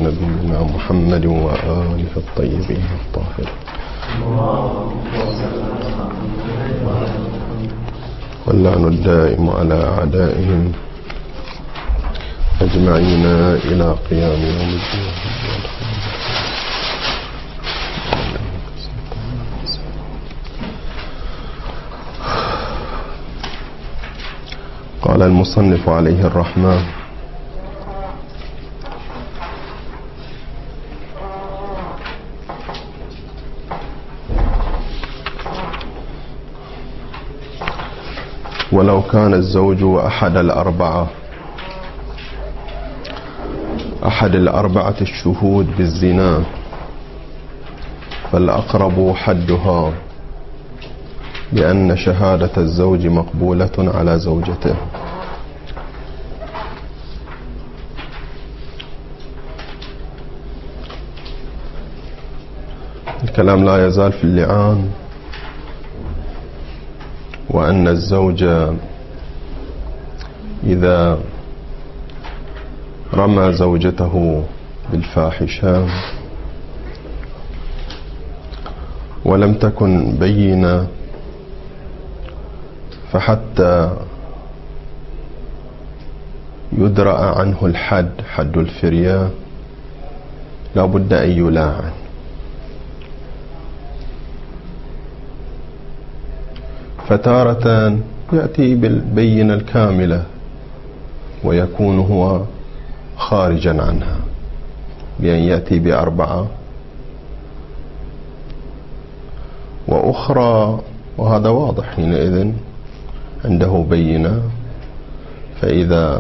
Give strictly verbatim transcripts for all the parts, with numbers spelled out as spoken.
نبينا محمد وآله الطيبين الطاهرين واللعن الدائم على أعدائهم أجمعين إلى قيام يوم الدين. قال المصنف عليه الرحمة: ولو كان الزوج أحد الأربعة أحد الأربعة الشهود بالزنا فالأقرب حدها بأن شهادة الزوج مقبولة على زوجته. الكلام لا يزال في اللعان، وأن الزوج إذا رمى زوجته بالفاحشة ولم تكن بينة فحتى يدرأ عنه الحد حد الفرية لا بد أن يلاعن. فتارة يأتي بالبينة الكاملة ويكون هو خارجا عنها بأن يأتي بأربعة، وأخرى وهذا واضح حينئذ عنده بينة، فإذا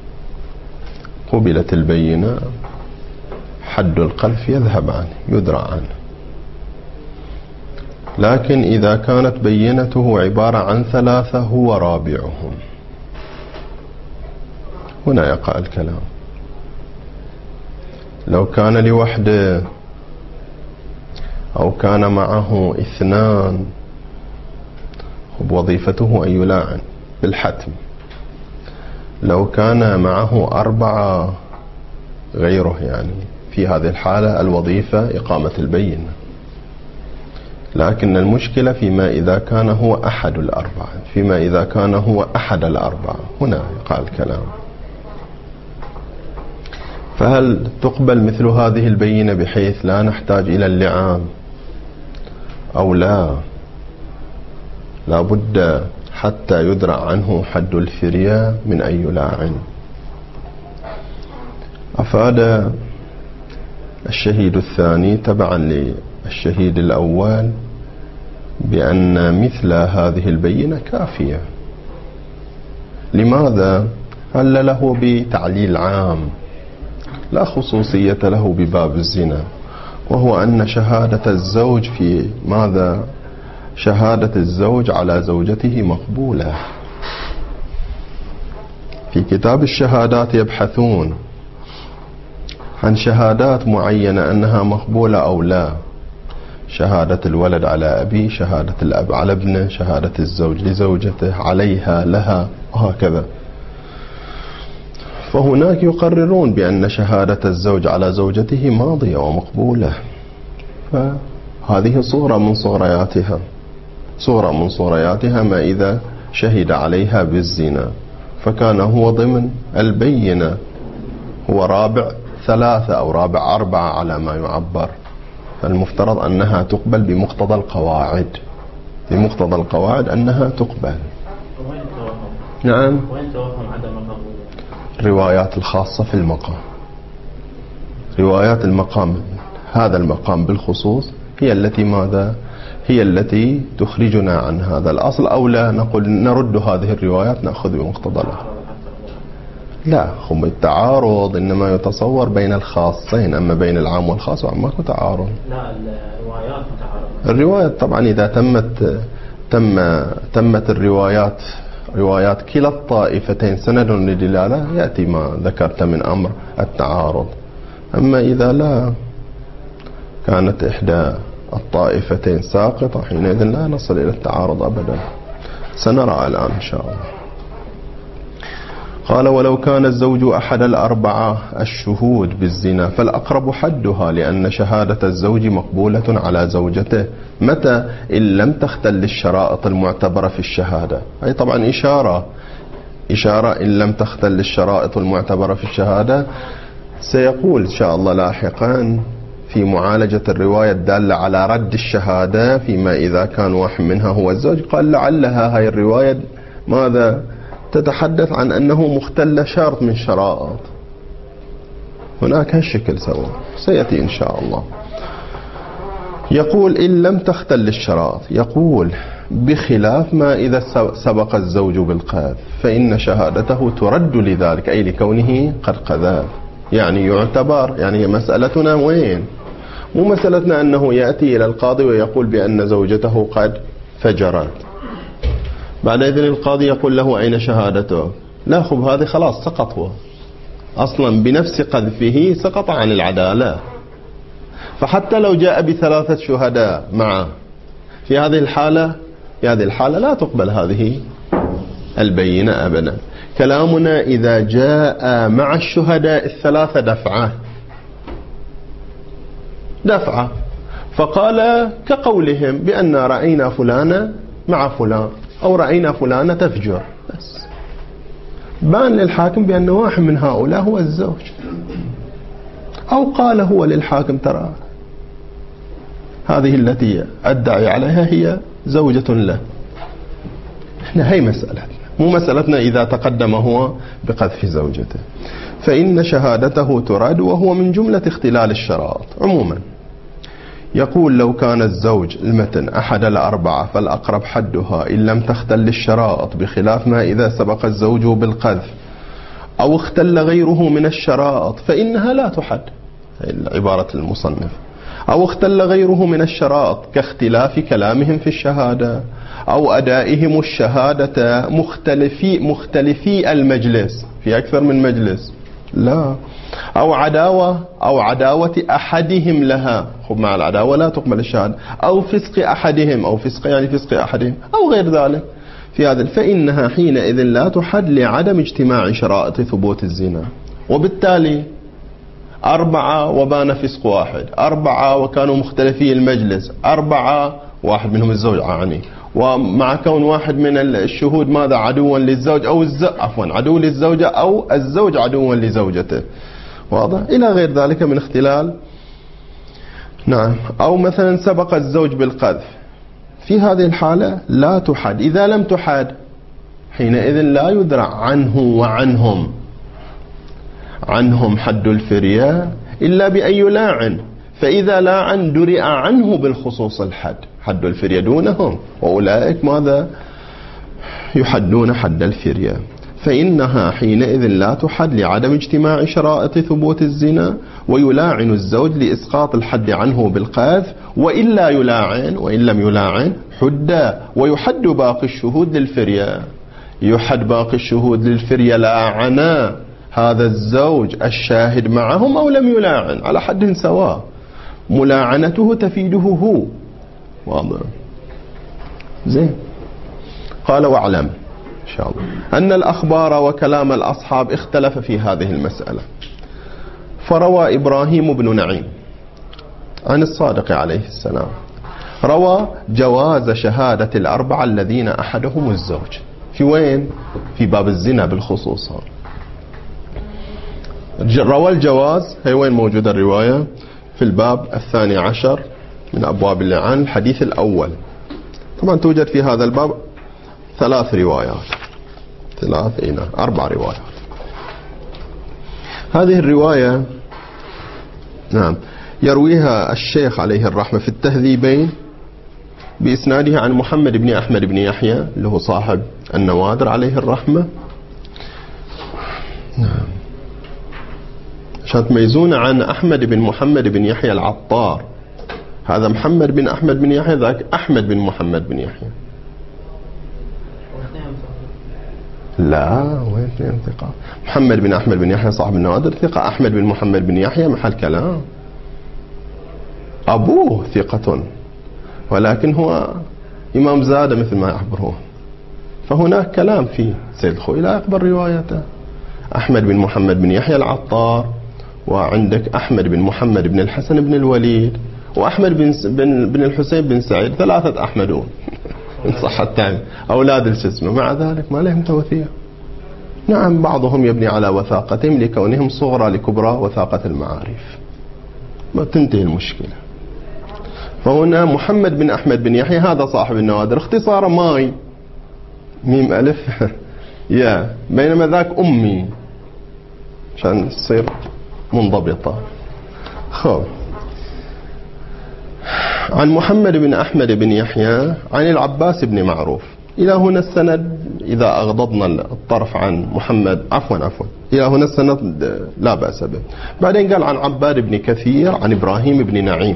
قبلت البينة حد القذف يذهب عنه يدرى عنه. لكن إذا كانت بينته عبارة عن ثلاثة هو رابعهم، هنا يقع الكلام. لو كان لوحده أو كان معه اثنان وظيفته أن يلاعن بالحتم. لو كان معه أربعة غيره، يعني في هذه الحالة الوظيفة إقامة البينة. لكن المشكلة فيما إذا كان هو أحد الأربعة، فيما إذا كان هو أحد الأربعة هنا يقع الكلام. فهل تقبل مثل هذه البينة بحيث لا نحتاج إلى اللعان أو لا؟ لا بد حتى يدرع عنه حد الفرية من أن يلاعن. أفاد الشهيد الثاني تبعا للشهيد الأول بأن مثل هذه البينة كافية. لماذا؟ هل له بتعليل عام لا خصوصية له بباب الزنا، وهو أن شهادة الزوج في ماذا؟ شهادة الزوج على زوجته مقبولة. في كتاب الشهادات يبحثون عن شهادات معينة أنها مقبولة أو لا. شهادة الولد على أبيه، شهادة الأب على ابنه، شهادة الزوج لزوجته، عليها لها، وهكذا. فهناك يقررون بأن شهادة الزوج على زوجته ماضية ومقبولة. فهذه صورة من صورياتها صورة من صورياتها ما إذا شهد عليها بالزنا، فكان هو ضمن البينة، هو رابع ثلاثة أو رابع أربعة على ما يعبر. فالمفترض أنها تقبل بمقتضى القواعد بمقتضى القواعد أنها تقبل. وين توهم؟ نعم. وين توهم عدم القبول؟ الروايات الخاصة في المقام، روايات المقام، هذا المقام بالخصوص هي التي ماذا؟ هي التي تخرجنا عن هذا الأصل، أو لا نقول نرد هذه الروايات نأخذ بمقتضى لها. لا، هم التعارض إنما يتصور بين الخاصين، أما بين العام والخاص ماكو تعارض. لا، الروايات متعارضة. الروايات طبعا إذا تمت تم تمت الروايات روايات كلا الطائفتين سند لدلالة يأتي ما ذكرت من أمر التعارض. أما إذا لا كانت إحدى الطائفتين ساقطة حينئذ لا نصل إلى التعارض أبدا. سنرى الآن إن شاء الله. قال ولو كان الزوج أحد الأربعة الشهود بالزنا فالأقرب حدها، لأن شهادة الزوج مقبولة على زوجته متى؟ إن لم تختل الشرائط المعتبرة في الشهادة. أي طبعا إشارة إشارة إن لم تختل الشرائط المعتبرة في الشهادة. سيقول إن شاء الله لاحقا في معالجة الرواية الدالة على رد الشهادة فيما إذا كان واحد منها هو الزوج، قال لعلها هاي الرواية ماذا تتحدث عن أنه مختل شرط من شرائط. هناك هالشكل سوا سيأتي إن شاء الله. يقول إن لم تختل الشرائط، يقول بخلاف ما إذا سبق الزوج بالقذف فإن شهادته ترد لذلك، أي لكونه قد قذف. يعني يعتبر، يعني مسألتنا وين؟ مو مسألتنا أنه يأتي إلى القاضي ويقول بأن زوجته قد فجرت، بعد إذن القاضي يقول له أين شهادته؟ لا خب هذه خلاص سقط، هو أصلا بنفس قذفه سقط عن العدالة. فحتى لو جاء بثلاثة شهداء معه في هذه الحالة في هذه الحالة لا تقبل هذه البينة أبدا. كلامنا إذا جاء مع الشهداء الثلاثة دفعة دفعة فقال كقولهم بأن رأينا فلانة مع فلان أو رأينا فلانة تفجر، بس بان للحاكم بأن واحد من هؤلاء هو الزوج، أو قال هو للحاكم ترى هذه التي أدعي عليها هي زوجة له. احنا هي مسألتنا، مو مسألتنا إذا تقدم هو بقذف زوجته. فإن شهادته ترد وهو من جملة اختلال الشرائط عموما. يقول لو كان الزوج المتن أحد الأربعة فالأقرب حدها إن لم تختل الشرائط، بخلاف ما إذا سبق الزوج بالقذف أو اختل غيره من الشرائط فإنها لا تحد، عبارة المصنف، أو اختل غيره من الشرائط كاختلاف كلامهم في الشهادة أو أدائهم الشهادة مختلفي مختلفي المجلس، في أكثر من مجلس، لا، أو عداوة أو عداوة أحدهم لها، خب مع العداوة لا تقبل الشهادة، أو فسق أحدهم، أو فسق يعني فسق أحدهم أو غير ذلك في هذا، فإنها حينئذ لا تحد لعدم اجتماع شرائط ثبوت الزنا. وبالتالي أربعة وبان فسق واحد، أربعة وكانوا مختلفي المجلس، أربعة واحد منهم الزوج يعني، ومع كون واحد من الشهود ماذا عدوا للزوج أو الز... عفوا عدو للزوجة أو الزوج عدوا لزوجته، واضح، إلى غير ذلك من اختلال. نعم. أو مثلا سبق الزوج بالقذف، في هذه الحالة لا تحد. إذا لم تحد حينئذ لا يدرع عنه وعنهم عنهم حد الفرية إلا بأن يلاعن، فإذا لاعن درئ عنه بالخصوص الحد، حد الفرية دونهم، وأولئك ماذا يحدون حد الفرية. فإنها حينئذ لا تحد لعدم اجتماع شرائط ثبوت الزنا، ويلاعن الزوج لإسقاط الحد عنه بالقذف، وإلا يلاعن وإن لم يلاعن حد، ويحد باقي الشهود للفرية، يحد باقي الشهود للفرية لاعنا هذا الزوج الشاهد معهم أو لم يلاعن على حد سواء، ملاعنته تفيده هو، واضح زين. قال واعلم إن شاء الله أن الأخبار وكلام الأصحاب اختلف في هذه المسألة. فروى إبراهيم بن نعيم عن الصادق عليه السلام روى جواز شهادة الأربعة الذين أحدهم الزوج، في وين؟ في باب الزنا بالخصوص. روى الجواز، هي وين موجودة الرواية؟ في الباب الثاني عشر من أبواب اللعان، الحديث الأول. طبعا توجد في هذا الباب ثلاث روايات، ثلاث إيه أربع روايات. هذه الرواية نعم يرويها الشيخ عليه الرحمة في التهذيبين بإسناده عن محمد بن أحمد بن يحيى اللي هو صاحب النوادر عليه الرحمة. نعم، عشان تميزون عن أحمد بن محمد بن يحيى العطار، هذا محمد بن أحمد بن يحيى، ذاك أحمد بن محمد بن يحيى. لا وين اثنين ثقة؟ محمد بن أحمد بن يحيى صاحب النوادر ثقة، أحمد بن محمد بن يحيى محل كلام، أبوه ثقة ولكن هو إمام زادة مثل ما يعبرون، فهناك كلام فيه. سيد الخوي لا يقبل روايته، أحمد بن محمد بن يحيى العطار، وعندك أحمد بن محمد بن الحسن بن الوليد، وأحمد بن بن, بن الحسين بن سعيد، ثلاثة أحمدون إن صح التعبير، أولاد الجسم. مع ذلك ما لهم توثيق. نعم بعضهم يبني على وثاقتهم لكونهم صغرى لكبرى وثاقة المعارف، ما تنتهي المشكلة. فهنا محمد بن أحمد بن يحيى هذا صاحب النوادر، اختصار ماي، ميم ألف يا، بينما ذاك أمي عشان تصير منضبطة. خب، عن محمد بن أحمد بن يحيى عن العباس بن معروف. إلى هنا السند إذا أغضضنا الطرف عن محمد، عفوا عفوا إلى هنا السند لا بأس به. بعدين قال عن عباد بن كثير عن إبراهيم بن نعيم.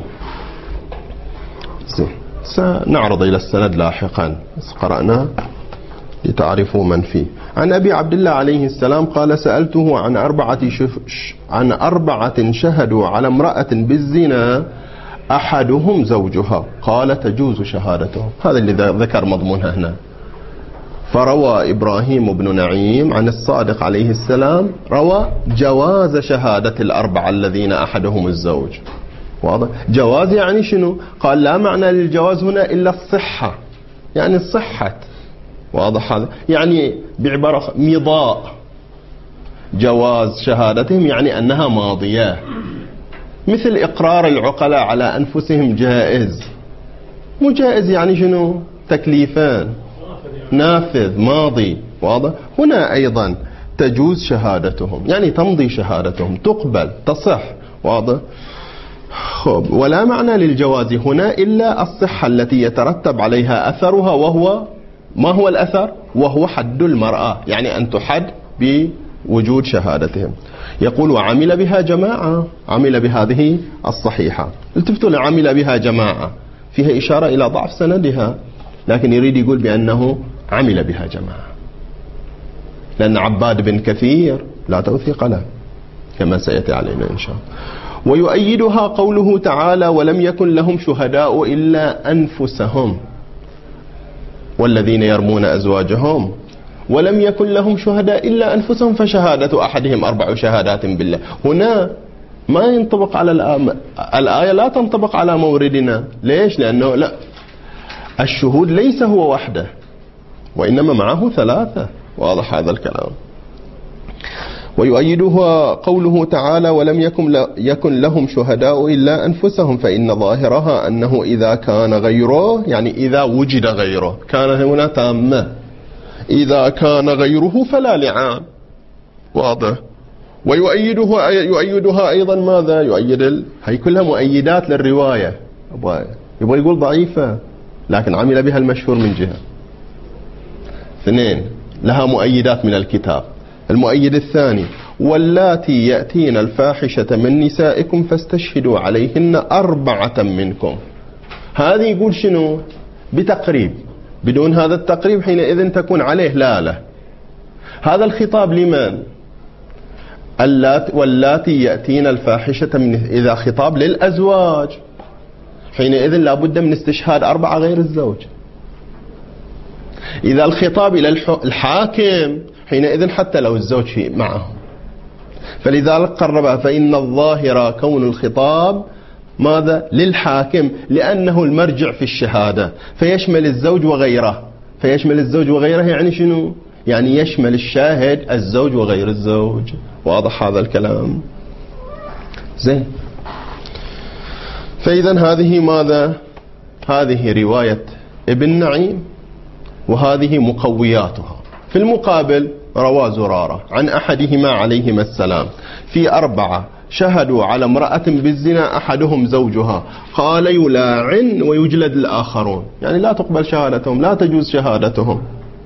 سنعرض إلى السند لاحقا، قرأنا لتعرفوا من فيه. عن أبي عبد الله عليه السلام قال سألته عن أربعة شف... عن أربعة شهدوا على امرأة بالزنا أحدهم زوجها، قال تجوز شهادتهم. هذا اللي ذكر مضمونها هنا. فروى إبراهيم بن نعيم عن الصادق عليه السلام روى جواز شهادة الأربعة الذين أحدهم الزوج. واضح؟ جواز يعني شنو؟ قال لا معنى للجواز هنا إلا الصحة، يعني الصحة. واضح هذا؟ يعني بعبارة مضاء جواز شهادتهم، يعني أنها ماضية، مثل إقرار العقلاء على أنفسهم جائز. مو جائز يعني شنو؟ تكليفان، نافذ ماضي. واضح؟ هنا أيضا تجوز شهادتهم، يعني تمضي شهادتهم، تقبل تصح. واضح؟ خب، ولا معنى للجواز هنا إلا الصحة التي يترتب عليها أثرها، وهو ما هو الأثر؟ وهو حد المرأة، يعني أن تحد بوجود شهادتهم. يقول وعمل بها جماعة، عمل بهذه الصحيحة. التفتوا عمل بها جماعة فيها إشارة إلى ضعف سندها، لكن يريد يقول بأنه عمل بها جماعة، لأن عباد بن كثير لا توثيق له كما سيأتي علينا إن شاء الله. ويؤيدها قوله تعالى ولم يكن لهم شهداء إلا أنفسهم والذين يرمون أزواجهم ولم يكن لهم شهداء إلا أنفسهم فشهادة أحدهم أربع شهادات بالله. هنا ما ينطبق على الآية, الآية لا تنطبق على موردنا. ليش؟ لأنه لا، الشهود ليس هو وحده، وإنما معه ثلاثة. واضح هذا الكلام. ويؤيدها قوله تعالى ولم يكن, يكن لهم شهداء إلا أنفسهم، فإن ظاهرها أنه إذا كان غيره، يعني إذا وجد غيره، كان هنا تامة، إذا كان غيره فلا لعان. واضح. ويؤيدها يؤيدها أيضا ماذا؟ يؤيد ال... هي كلها مؤيدات للرواية. يبغى يقول ضعيفة، لكن عمل بها المشهور من جهة. اثنين، لها مؤيدات من الكتاب. المؤيد الثاني واللاتي يأتين الفاحشة من نسائكم فاستشهدوا عليهن أربعة منكم. هذه يقول شنو؟ بتقريب، بدون هذا التقريب حينئذ تكون عليه لا لا. هذا الخطاب لمن؟ واللاتي يأتين الفاحشة من، إذا خطاب للأزواج حينئذ لابد من استشهاد أربعة غير الزوج. إذا الخطاب إلى الحاكم حينئذ حتى لو الزوج في معه. فلذلك قربها، فإن الظاهر كون الخطاب ماذا؟ للحاكم، لأنه المرجع في الشهادة، فيشمل الزوج وغيره. فيشمل الزوج وغيره يعني شنو؟ يعني يشمل الشاهد الزوج وغير الزوج. واضح هذا الكلام؟ زين. فإذا هذه ماذا؟ هذه رواية ابن نعيم، وهذه مقوياتها. في المقابل روى زرارة عن أحدهما عليهما السلام في أربعة شهدوا على امرأة بالزنا أحدهم زوجها، قال يلاعن ويجلد الآخرون، يعني لا تقبل شهادتهم، لا تجوز شهادتهم.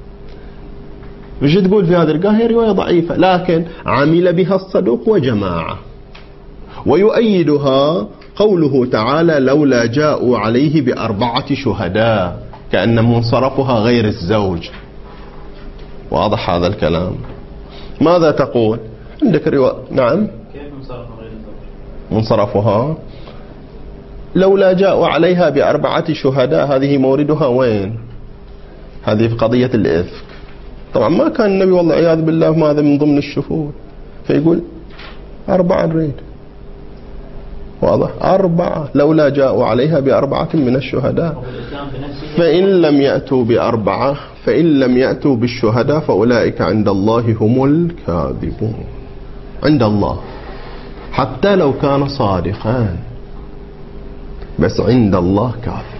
وش تقول في هذا القاه؟ هي رواية ضعيفة، لكن عمل بها الصدوق وجماعة. ويؤيدها قوله تعالى لولا جاءوا عليه بأربعة شهداء، كأن منصرفها غير الزوج. واضح هذا الكلام؟ ماذا تقول؟ عندك رواية. نعم، كيف منصرفها غير الزوج؟ منصرفها لولا جاءوا عليها بأربعة شهداء، هذه موردها وين؟ هذه في قضية الإفك. طبعا ما كان النبي والله عياذ بالله ماذا من ضمن الشهود، فيقول أربعة نريد. واضح؟ أربعة، لولا جاءوا عليها بأربعة من الشهداء. فإن لم يأتوا بأربعة فإن لم يأتوا بالشهداء فأولئك عند الله هم الكاذبون. عند الله حتى لو كان صادقا، بس عند الله كاذب.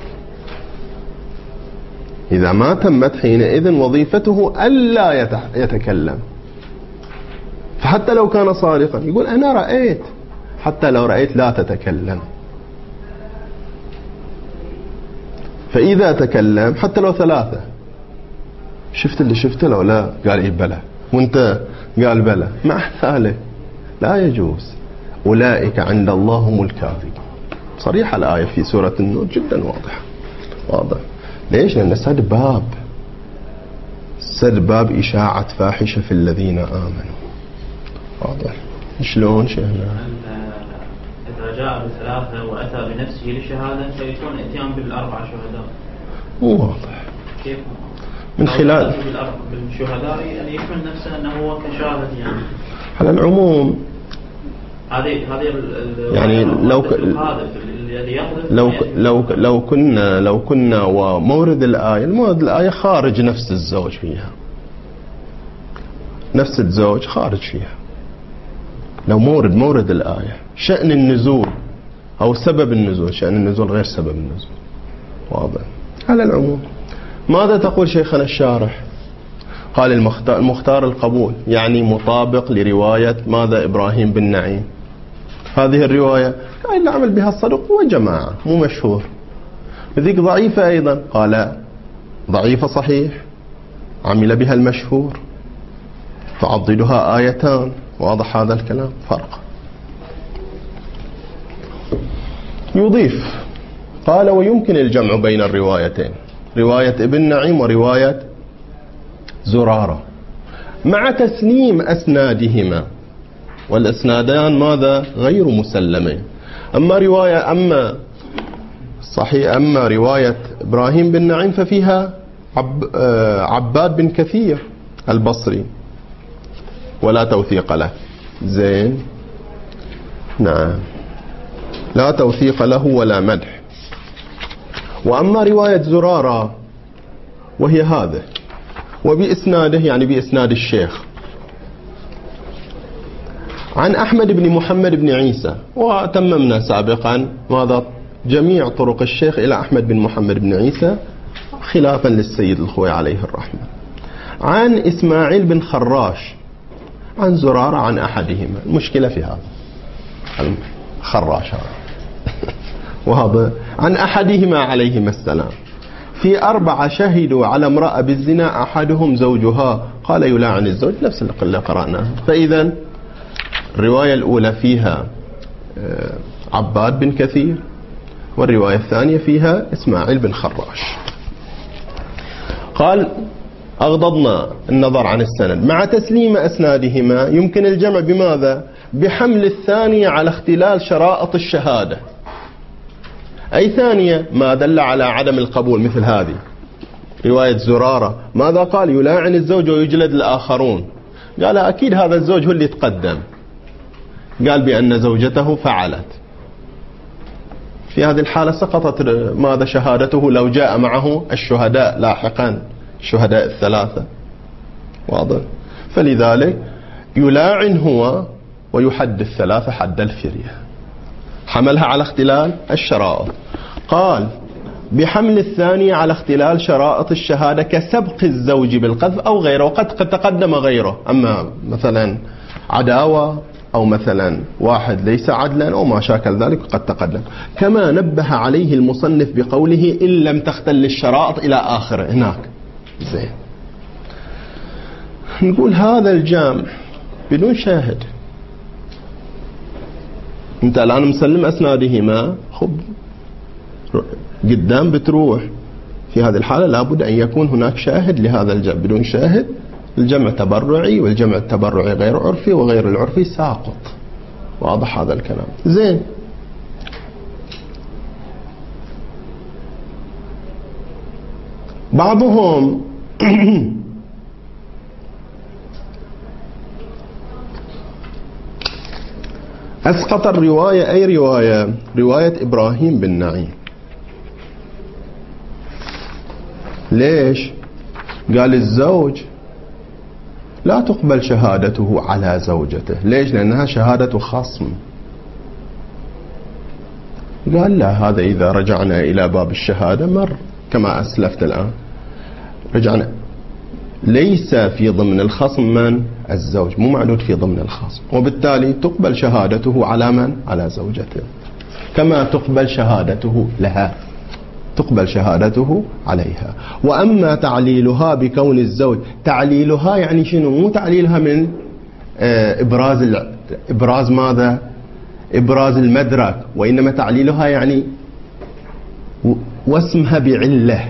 إذا ما تمت حينئذ وظيفته ألا يتكلم. فحتى لو كان صادقا يقول أنا رأيت، حتى لو رأيت لا تتكلم. فإذا تكلم حتى لو ثلاثة، شفت اللي شفته لو لا؟ قال إيه بلى، وانت قال بلى، مع ثالث لا يجوز. أولئك عند الله هم الكاذبون. صريحة الآية في سورة النور جدا واضحة. واضح ليش؟ لأن سد باب سد باب إشاعة فاحشة في الذين آمنوا. واضح شلون شيخنا؟ إذا جاء بثلاثة وأتى بنفسه للشهادة فيكون اتيان بالأربع شهداء. مو واضح كيف؟ من خلال بالشهداء يعني يحمل نفسه أنه هو كشاهد يعني. على العموم هذه هذه يعني لو ك... لو لو لو كنا لو كنا ومورد الآية المورد الآية خارج نفس الزوج فيها، نفس الزوج خارج فيها. لو مورد مورد الآية شأن النزول أو سبب النزول، شأن النزول غير سبب النزول. واضح؟ على العموم ماذا تقول شيخنا الشارح؟ قال المختار, المختار القبول، يعني مطابق لرواية ماذا؟ إبراهيم بن نعيم. هذه الرواية قال اللي عمل بها الصدق وجماعة، مو مشهور. ذيك ضعيفة أيضا، قال ضعيفة صحيح، عمل بها المشهور، تعضدها آيتان. واضح هذا الكلام؟ فرق. يضيف قال ويمكن الجمع بين الروايتين، رواية ابن نعيم ورواية زرارة، مع تسليم أسنادهما، والأسنادان ماذا؟ غير مسلمين. أما رواية أما صحيح أما رواية إبراهيم بن نعيم ففيها عب عباد بن كثير البصري ولا توثيق له. زين، نعم، لا توثيق له ولا مدح. وأما رواية زرارة وهي هذا، وبإسناده يعني بإسناد الشيخ عن أحمد بن محمد بن عيسى، وتممنا سابقا ماذا؟ جميع طرق الشيخ إلى أحمد بن محمد بن عيسى خلافا للسيد الخوي عليه الرحمة. عن إسماعيل بن خراش عن زرارة عن أحدهما. المشكلة في هذا خراش هذا وهذا عن أحدهما عليهما السلام في أربعة شهدوا على امرأة بالزنا أحدهم زوجها قال يلاعن الزوج، نفس اللي قرأناه. فإذا الرواية الأولى فيها عباد بن كثير، والرواية الثانية فيها إسماعيل بن خراش. قال أغضضنا النظر عن السند مع تسليم أسنادهما، يمكن الجمع بماذا؟ بحمل الثانية على اختلال شرائط الشهادة. أي ثانية؟ ما دل على عدم القبول، مثل هذه رواية زرارة ماذا قال؟ يلاعن الزوج ويجلد الآخرون. قال أكيد هذا الزوج هو اللي تقدم، قال بأن زوجته فعلت. في هذه الحالة سقطت ماذا؟ شهادته لو جاء معه الشهداء لاحقا، الشهداء الثلاثة. واضح؟ فلذلك يلاعن هو ويحد الثلاثة حد الفرية، حملها على اختلال الشرائط. قال بحمل الثانية على اختلال شرائط الشهادة كسبق الزوج بالقذف أو غيره، وقد تقدم غيره، أما مثلا عداوة أو مثلا واحد ليس عدلا أو ما شاكل ذلك قد تقدم، كما نبه عليه المصنف بقوله إن لم تختل الشرائط إلى آخره هناك. زين، نقول هذا الجامع بدون شاهد، انت الآن مسلم أسنادهما، خب قدام بتروح. في هذه الحالة لابد أن يكون هناك شاهد لهذا الجمع، بدون شاهد الجمع تبرعي، والجمع التبرعي غير عرفي، وغير العرفي ساقط. واضح هذا الكلام؟ زين، بعضهم أسقط الرواية. أي رواية؟ رواية إبراهيم بن نعيم. ليش؟ قال الزوج لا تقبل شهادته على زوجته. ليش؟ لأنها شهادة خصم. قال لا، هذا إذا رجعنا إلى باب الشهادة مر كما أسلفت الآن، رجعنا ليس في ضمن الخصم من؟ الزوج، مو معدود في ضمن الخصم، وبالتالي تقبل شهادته على من؟ على زوجته، كما تقبل شهادته لها، تقبل شهادته عليها. وأما تعليلها بكون الزوج، تعليلها يعني شنو؟ مو تعليلها من إبراز إبراز ماذا؟ إبراز المدرك، وإنما تعليلها يعني واسمها بعلة،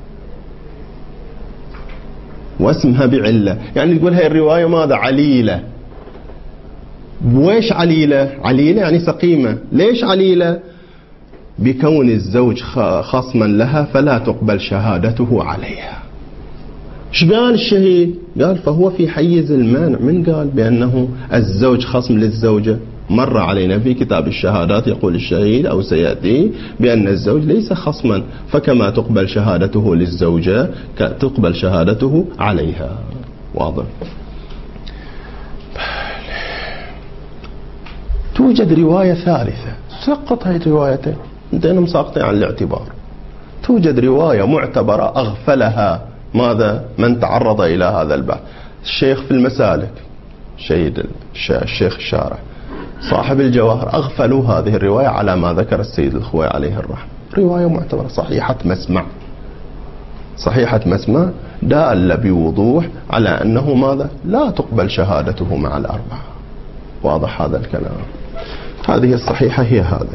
واسمها بعلة، يعني تقول هاي الرواية ماذا؟ عليلة. ويش عليلة؟ عليلة يعني سقيمة. ليش عليلة؟ بكون الزوج خصما لها فلا تقبل شهادته عليها. ايش قال الشهيد؟ قال فهو في حيز المانع. من قال بأنه الزوج خصم للزوجة؟ مر علينا في كتاب الشهادات يقول الشهيد أو سيأتي بأن الزوج ليس خصما، فكما تقبل شهادته للزوجة تقبل شهادته عليها. واضح؟ توجد رواية ثالثة، سقط هاي الروايتين، انتنا مساقطين عن الاعتبار. توجد رواية معتبرة أغفلها ماذا؟ من تعرض إلى هذا البحث. الشيخ في المسالك، شهيد الشيخ الشارع صاحب الجواهر، أغفلوا هذه الرواية على ما ذكر السيد الخوي عليه الرحمة. رواية معتبرة صحيحة مسمع، صحيحة مسمع، دال بوضوح على أنه ماذا؟ لا تقبل شهادته مع الأربعة. واضح هذا الكلام؟ هذه الصحيحة هي هذه.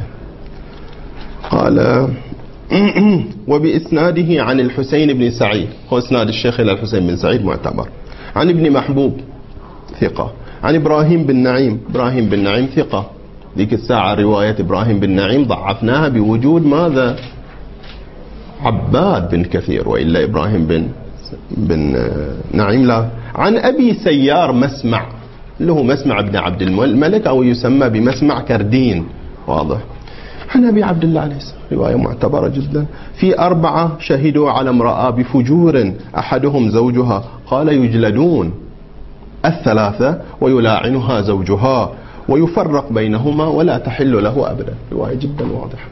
قال وبإسناده عن الحسين بن سعيد، هو إسناد الشيخ إلى الحسين بن سعيد معتبر، عن ابن محبوب ثقة، عن إبراهيم بن نعيم، إبراهيم بن نعيم ثقة. ذيك الساعة رواية إبراهيم بن نعيم ضعفناها بوجود ماذا؟ عباد بن كثير، وإلا إبراهيم بن بن نعيم لا. عن أبي سيار مسمع، له مسمع بن عبد الملك أو يسمى بمسمع كردين. واضح؟ عن أبي عبد الله عليه السلام، رواية معتبرة جدا. في أربعة شهدوا على امرأة بفجور أحدهم زوجها، قال يجلدون الثلاثة ويلاعنها زوجها ويفرق بينهما ولا تحل له أبدا. رواية جدا واضحة.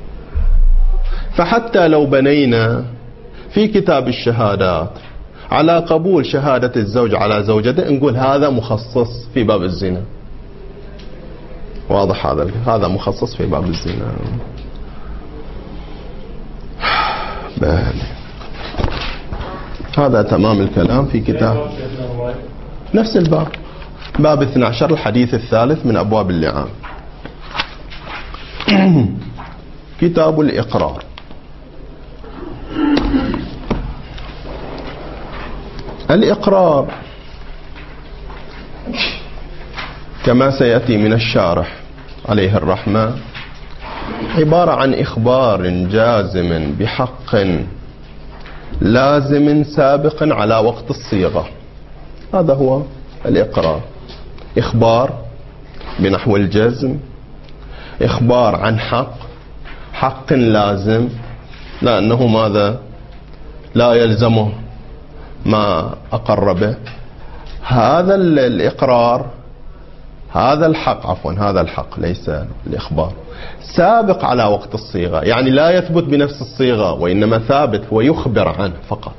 فحتى لو بنينا في كتاب الشهادات على قبول شهادة الزوج على زوجته، نقول هذا مخصص في باب الزنا. واضح هذا؟ هذا مخصص في باب الزنا. بله. هذا تمام الكلام في كتاب نفس الباب، باب اثني عشر، الحديث الثالث من أبواب اللعان. كتاب الإقرار. الإقرار كما سيأتي من الشارح عليه الرحمة عبارة عن إخبار جازم بحق لازم سابق على وقت الصيغة. هذا هو الإقرار، إخبار بنحو الجزم، إخبار عن حق، حق لازم لأنه ماذا؟ لا يلزمه ما أقر به. هذا الإقرار، هذا الحق، عفوا هذا الحق ليس الإخبار، سابق على وقت الصيغة، يعني لا يثبت بنفس الصيغة وإنما ثابت ويخبر عنه فقط.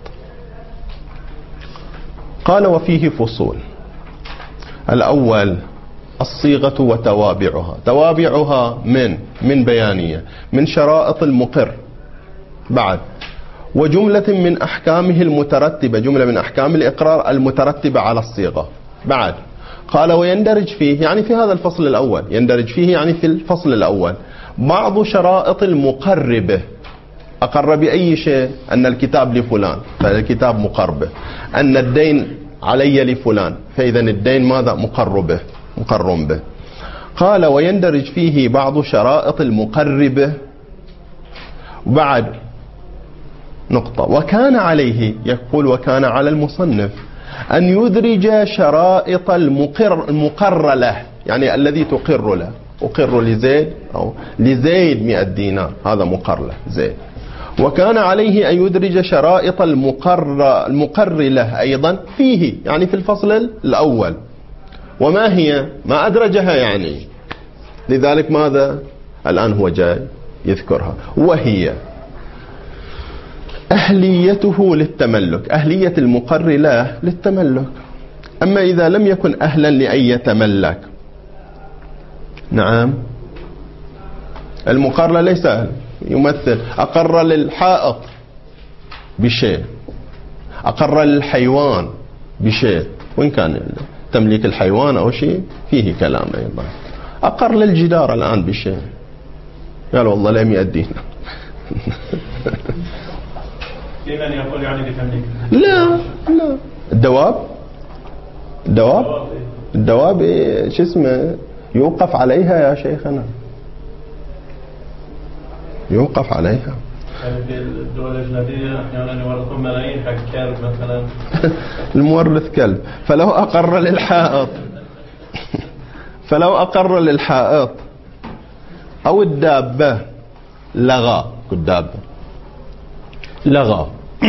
قال وفيه فصول. الأول الصيغة وتوابعها. توابعها من من بيانية، من شرائط المقر، بعد وجملة من أحكامه المترتبة، جملة من أحكام الإقرار المترتبة على الصيغة. بعد قال ويندرج فيه، يعني في هذا الفصل الأول، يندرج فيه يعني في الفصل الأول بعض شرائط المقر به. أقر بأي شيء؟ أن الكتاب لفلان فالكتاب مقر به، أن الدين علي لفلان فإذا الدين ماذا؟ مقر به، مقر به. قال ويندرج فيه بعض شرائط المقر به. وبعد نقطة وكان عليه، يقول وكان على المصنف أن يدرج شرائط المقر, المقر له، يعني الذي تقر له، أقر لزيد أو لزيد مئة دينار، هذا مقر له زيد. وكان عليه أن يدرج شرائط المقر, المقر له أيضا فيه، يعني في الفصل الأول. وما هي؟ ما أدرجها يعني، لذلك ماذا الآن هو جاي يذكرها، وهي أهليته للتملك، أهلية المقر له للتملك. أما إذا لم يكن أهلا لأن يتملك، نعم المقر ليس أهل، يمثل أقر للحائط بشيء، أقر للحيوان بشيء، وإن كان تمليك الحيوان أو شيء فيه كلام أيضا. أقر للجدار الآن بشيء، قال والله لا مئة دينار. في من يقول يعني بتمليك؟ لا لا. الدواب الدواب الدواب إيه شو اسمه، يوقف عليها يا شيخنا، يوقف عليها. يعني في الدول الأجنبية أحيانا يورثون ملايين حق كلب مثلا. المورث كلب. فلو أقر للحائط فلو أقر للحائط أو الدابة لغى، الدابة لغى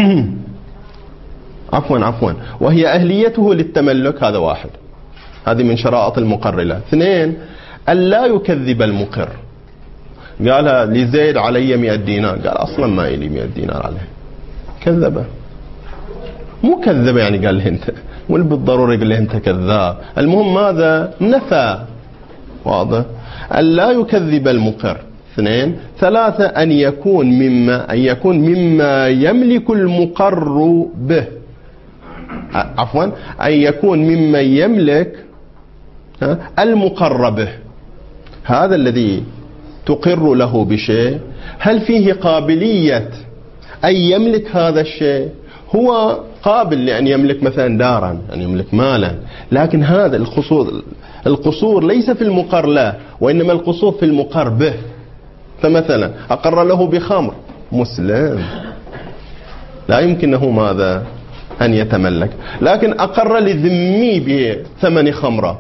عفوا عفوا وهي أهليته للتملك، هذا واحد، هذه من شرائط المقر له. اثنين، ألا يكذب المقر، قالها لزيد علي مئة دينار، قال أصلا ما إلي مئة دينار عليه، كذبه. مو كذبه يعني قال له أنت، مو بالضرورة يقول له أنت كذاب، المهم ماذا نفى، واضح. ألا يكذب المقر. اثنين. ثلاثة، أن يكون مما أن يكون مما يملك المقر به، عفوا أن يكون مما يملك المقر به، هذا الذي تقر له بشيء، هل فيه قابلية أن يملك هذا الشيء؟ هو قابل لأن يملك مثلا دارا، أن يملك مالا، لكن هذا القصور القصور ليس في المقر له، وإنما القصور في المقر به. فمثلا أقر له بخمر، مسلم لا يمكنه ماذا أن يتملك، لكن أقر لذمي بثمن خمرة،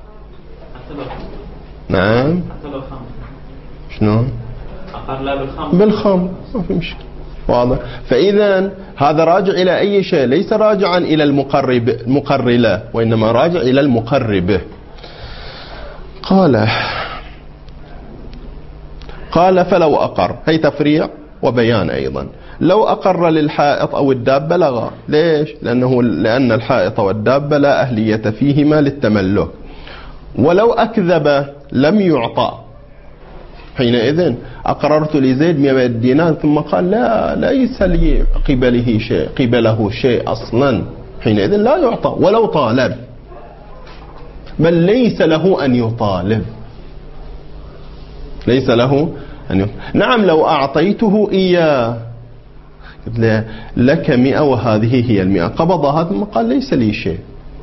نعم شنو أقر له بالخمر، بالخمر ما في مشكلة، واضح. فإذا هذا راجع إلى أي شيء، ليس راجعا إلى المقر المقر له، وإنما راجع إلى المقر به. قال قال فلو أقر، هي تفريع وبيان أيضا. لو أقر للحائط أو الدابة لغى، ليش؟ لأنه لأن الحائط والدابة لا أهلية فيهما للتملك. ولو أكذب لم يعطى، حينئذ أقررت لزيد مئة دينار ثم قال لا ليس لي قبله شيء قبله شيء أصلا، حينئذ لا يعطى ولو طالب، بل ليس له أن يطالب، ليس له أن يطالب. نعم لو أعطيته إياه لك مئة وهذه هي المئة، قبضها ثم قال ليس لي شيء،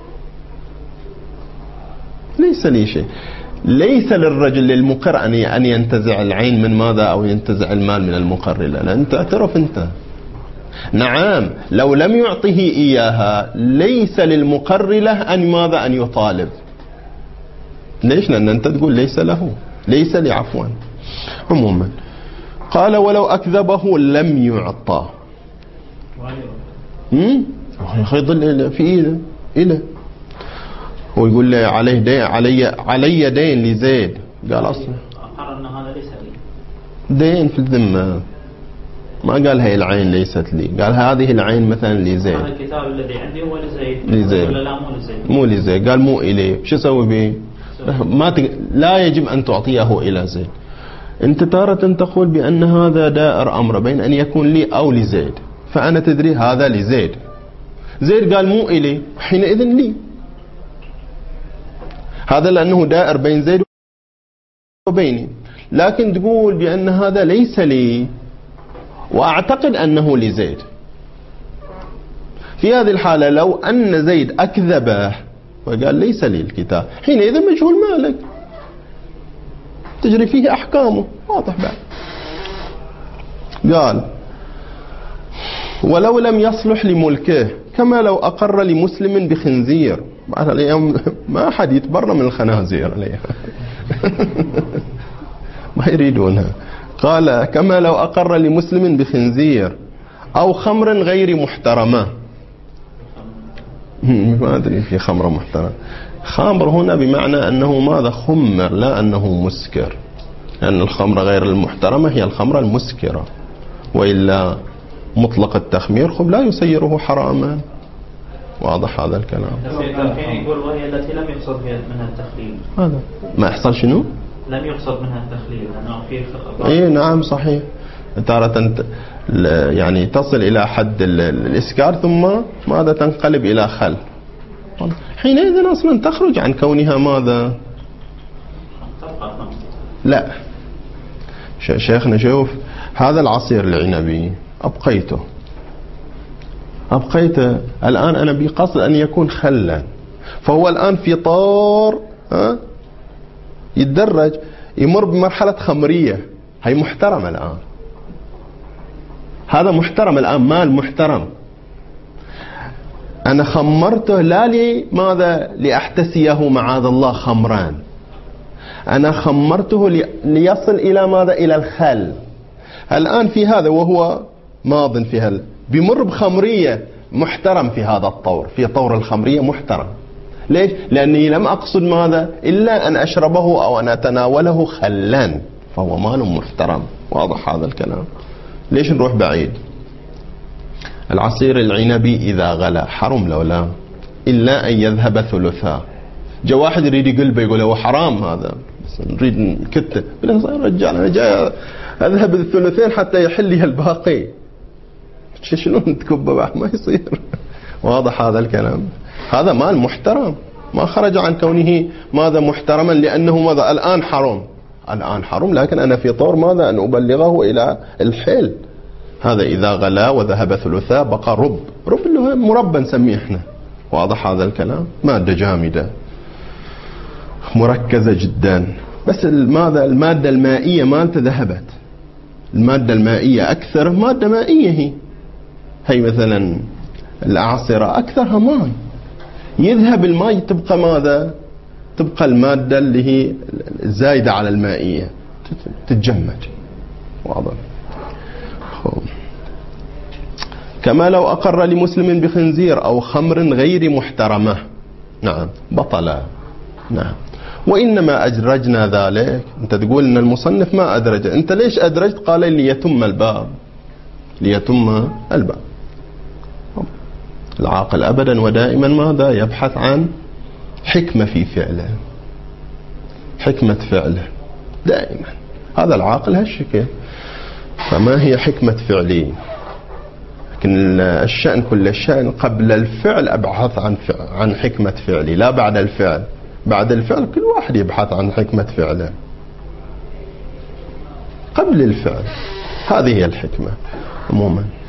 ليس لي شيء. ليس للرجل للمقر أن ينتزع العين من ماذا، أو ينتزع المال من المقر، لا أنت اعترف أنت. نعم لو لم يعطه إياها ليس للمقر له أن ماذا أن يطالب، ليش؟ لأن أنت تقول ليس له، ليس لي عفوا. عموما قال ولو أكذبه لم يعطى، يضل في إيده إله، ويقول لي عليه دين، علي علي دين لزيد، قال أصلا أقر أن هذا ليس لي، دين في الذمة، ما قال هي العين ليست لي، قال هذه العين مثلا لزيد، هذا الكتاب الذي عندي هو لزيد، لزيد ولا لا مو لزيد، مو لزيد، قال مو إليه، شو أسوي به؟ ما تق... لا يجب أن تعطيه إلى زيد. أنت تارة تقول بأن هذا دائر أمر بين أن يكون لي أو لزيد، فأنا تدري هذا لزيد، زيد قال مو إلي، حينئذ لي، هذا لأنه دائر بين زيد وبيني. لكن تقول بأن هذا ليس لي وأعتقد أنه لزيد، في هذه الحالة لو أن زيد أكذبه وقال ليس لي الكتاب، حينئذ مجهول مالك، تجري فيه أحكامه، واضح بعد. قال ولو لم يصلح لملكه، كما لو أقر لمسلم بخنزير، بعد الأيام ما أحد يتبرى من الخنازير عليها. ما يريدونها. قال كما لو أقر لمسلم بخنزير أو خمر غير محترمة. ما أدري في خمر محترمة. خمر هنا بمعنى أنه ماذا خمر، لا أنه مسكر، لأن الخمر غير المحترمة هي الخمر المسكرة، وإلا مطلق التخمير خب لا يسيره حراما. واضح هذا الكلام؟ الحين يقول وهي التي لم يقصد منها التخليل. هذا ما يحصل شنو؟ لم يقصد منها التخليل لأنه فيه اي نعم صحيح. تارة يعني تصل إلى حد الإسكار ثم ماذا تنقلب إلى خل، حينئذ أصلا تخرج عن كونها ماذا؟ لا شيخنا شوف هذا العصير العنبي أبقيته أبقيته الآن أنا بقصد أن يكون خلا، فهو الآن في طور ها يتدرج يمر بمرحلة خمرية، هي محترم الآن، هذا محترم الآن، مال محترم. أنا خمرته لا لماذا لأحتسيه معاذ الله خمران، أنا خمرته ليصل إلى ماذا؟ إلى الخل. الآن في هذا وهو ماض في هذا بمر بخمرية محترم في هذا الطور، في طور الخمرية محترم. ليش؟ لأني لم أقصد ماذا إلا أن أشربه أو أن أتناوله خلان، فهو مال محترم. واضح هذا الكلام؟ ليش نروح بعيد؟ العصير العنبي إذا غلى حرم لو لا، إلا أن يذهب ثلثا. جاء واحد يريد يقلبه يقول هو حرام هذا، بس نريد نكته، يقول رجال أنا جاي أذهب الثلثين حتى يحل لي الباقي، شلون تكبه بعد؟ ما يصير. واضح هذا الكلام؟ هذا مال محترم ما خرج عن كونه ماذا محترما، لأنه ماذا الآن حرام، الآن حرام، لكن أنا في طور ماذا أن أبلغه إلى الحل. هذا إذا غلا وذهب ثلثا بقى رب، رب اللي هو مربى نسميه احنا. واضح هذا الكلام؟ مادة جامدة مركزة جدا، بس ماذا المادة المائية مالته ذهبت، المادة المائية أكثر مادة مائية هي هي مثلا الأعصرة أكثرها ماء، يذهب الماء تبقى ماذا؟ تبقى المادة اللي هي زايدة على المائية تتجمد. واضح؟ كما لو أقر لمسلم بخنزير أو خمر غير محترمة، نعم بطل. نعم. وإنما أدرجنا ذلك، أنت تقول أن المصنف ما أدرج، أنت ليش أدرجت؟ قال ليتم الباب، ليتم الباب. العاقل أبدا ودائما ماذا؟ يبحث عن حكمة في فعله، حكمة فعله دائما، هذا العاقل هالشكل. فما هي حكمة فعلي؟ لكن الشأن كل الشأن قبل الفعل أبحث عن عن حكمة فعلي، لا بعد الفعل. بعد الفعل كل واحد يبحث عن حكمة فعله، قبل الفعل هذه هي الحكمة عموما.